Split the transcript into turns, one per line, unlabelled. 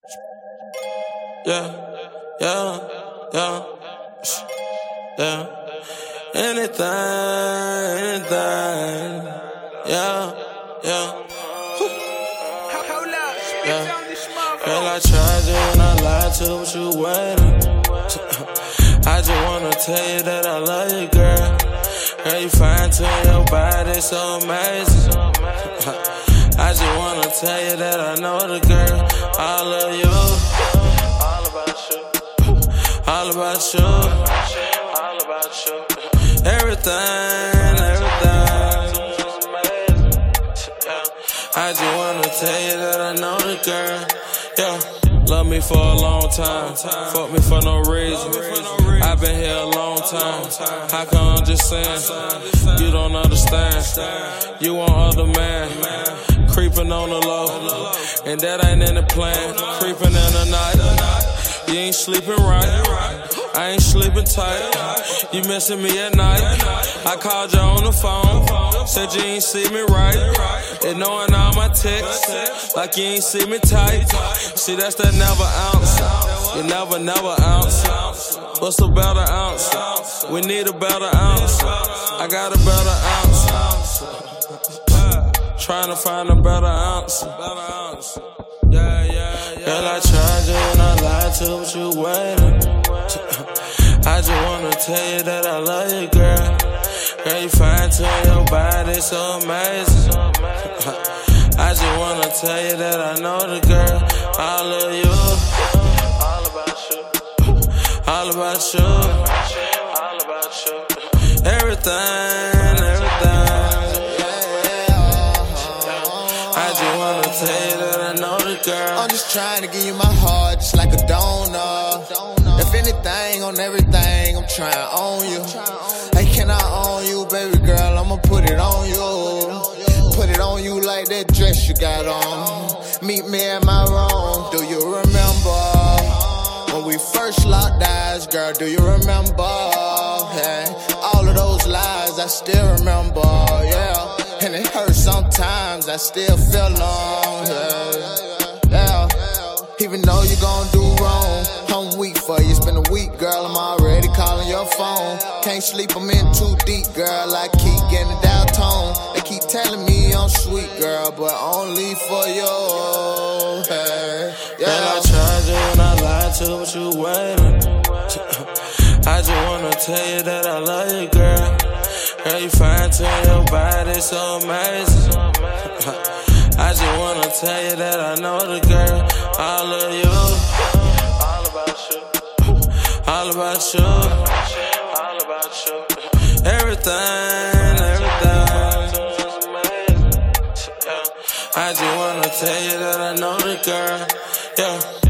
Yeah, yeah, yeah, yeah. Anything, yeah, yeah.
Hold up, spit on this motherfucker.
Girl, I tried you and I lied to, but you waiting. I just wanna tell you that I love you, girl. Girl, you fine too, your body so amazing. I just wanna tell you that I know the girl. I love you. All about you. All about you. All about you. Everything. I just wanna tell you that I know the girl. Yeah. Love me for a long time. Fuck me for no reason. I've been here a long time. How come I'm just saying? You don't understand. You want other man. Creeping on the low. And that ain't in the plan. Creeping in the night. You ain't sleeping right. I ain't sleeping tight. You missing me at night. I called you on the phone. Said you ain't see me right. Ignoring all my texts. Like you ain't see me tight. See, that's that never ounce. You never ounce. What's a better ounce? We need a better ounce. I got a better ounce. Trying to find a better ounce. Girl, I tried you and I lied to, but you waiting. I just wanna tell you that I love you, girl. Girl, you fine too, your body so amazing. I just wanna tell you that I know the girl. I love you. All about you. All about you. All about you. Everything. I just wanna tell you that I know the girl.
I'm just trying to give you my heart, just like a donor. If anything on everything, I'm trying to own you. Hey, can I own you, baby girl? I'ma put it on you. Put it on you like that dress you got on. Meet me at my room. Do you remember when we first locked eyes, girl? Do you remember? Hey, all of those lies, I still remember. Yeah, and it hurts sometimes. I still feel long. Yeah. Even though you gon' do wrong, I'm weak for you. It's been a week, girl. I'm already calling your phone. Can't sleep, I'm in too deep, girl. I keep getting a dial tone. They keep telling me I'm sweet, girl, but only for you. Hey, yeah.
Girl, I tried you and I lied to, but you waiting. I just wanna tell you that I love you, girl. Girl, you fine too, your body so amazing. I just wanna tell you that I know the girl. I love you. All about you. All about you. All about you. Everything. I just wanna tell you that I know the girl. Yeah.